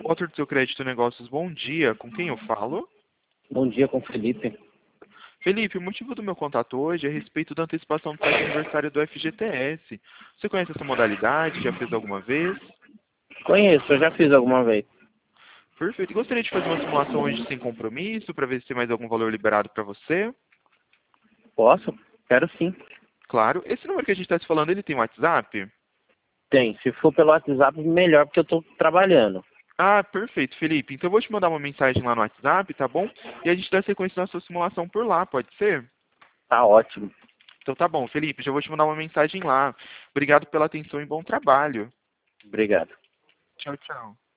Potter do seu Crédito Negócios, bom dia. Com quem eu falo? Bom dia, com o Felipe. Felipe, o motivo do meu contato hoje é a respeito da antecipação do festa aniversário do FGTS. Você conhece essa modalidade? Já fez alguma vez? Conheço, eu já fiz alguma vez. Perfeito. E gostaria de fazer uma simulação hoje sem compromisso, para ver se tem mais algum valor liberado para você? Posso? Quero sim. Claro. Esse número que a gente está se falando, ele tem WhatsApp? Tem. Se for pelo WhatsApp, melhor, porque eu estou trabalhando. Ah, perfeito, Felipe. Então eu vou te mandar uma mensagem lá no WhatsApp, tá bom? E a gente dá sequência na sua simulação por lá, pode ser? Tá ótimo. Então tá bom, Felipe, já vou te mandar uma mensagem lá. Obrigado pela atenção e bom trabalho. Obrigado. Tchau, tchau.